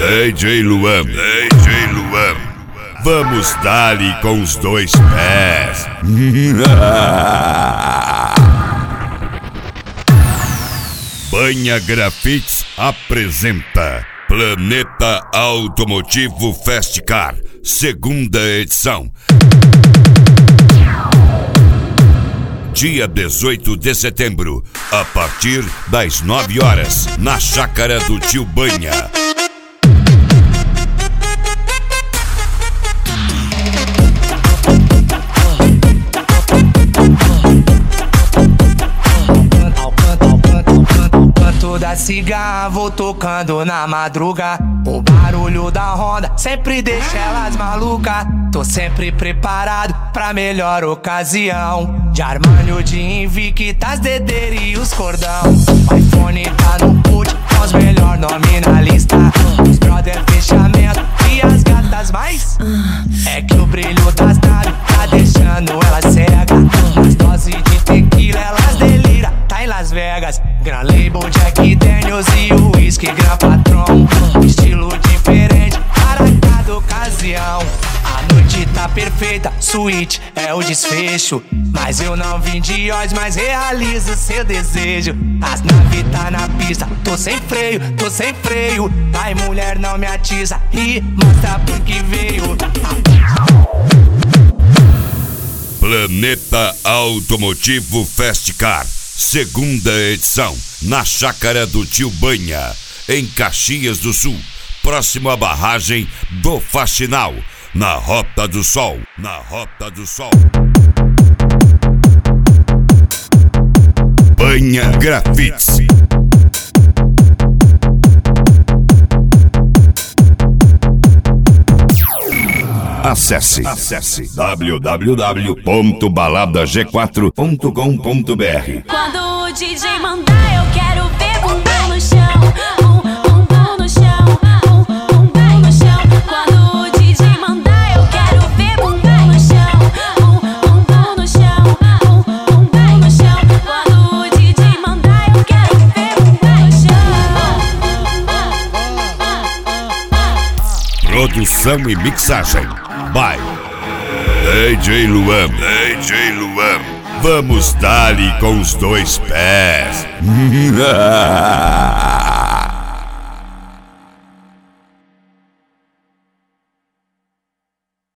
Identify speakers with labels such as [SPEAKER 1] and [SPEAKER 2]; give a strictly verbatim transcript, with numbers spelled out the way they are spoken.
[SPEAKER 1] D J Luan, D J Luan, vamos dar-lhe com os dois pés. Banha Grafites apresenta Planeta Automotivo Festcar, segunda edição. Dia dezoito de setembro, a partir das nove horas, na Chácara do Tio Banha.
[SPEAKER 2] Da cigarra vou tocando na madruga. O barulho da Honda sempre deixa elas malucas. Tô sempre preparado pra melhor ocasião. De Armani, de Invicta, D D e os cordão. O iPhone tá no put, com os melhor nome na lista. Os brother fechamento e as gatas mais. É que o brilho das naves tá deixando elas cega. As doses de tequila elas delira, tá em Las Vegas. Gran Label, Jack Daniels e o whisky Gran Patron. Estilo diferente para cada ocasião. A noite tá perfeita, suíte é o desfecho. Mas eu não vim de olhos, mas realizo seu desejo. As naves tá na pista, tô sem freio, tô sem freio. Ai, mulher, não me atiça e mostra por que veio.
[SPEAKER 1] Planeta Automotivo Festcar, segunda edição, na Chácara do Tio Banha, em Caxias do Sul, próximo à barragem do Faxinal, na Rota do Sol, na Rota do Sol. Banha Grafites. Acesse, acesse w w w ponto balada g quatro ponto com ponto b r.
[SPEAKER 3] Quando o D J mandar, eu quero ver bumbum no chão, bum, bumbum no chão, bum, bumbum no chão. Quando o D J mandar, eu quero ver bumbum no chão, bum, bumbum no chão, bum, bumbum no chão. Quando o D J mandar, eu quero ver bumbum no chão.
[SPEAKER 1] Produção e mixagem by D J Luan, D J Luan, vamos dar-lhe com os dois pés.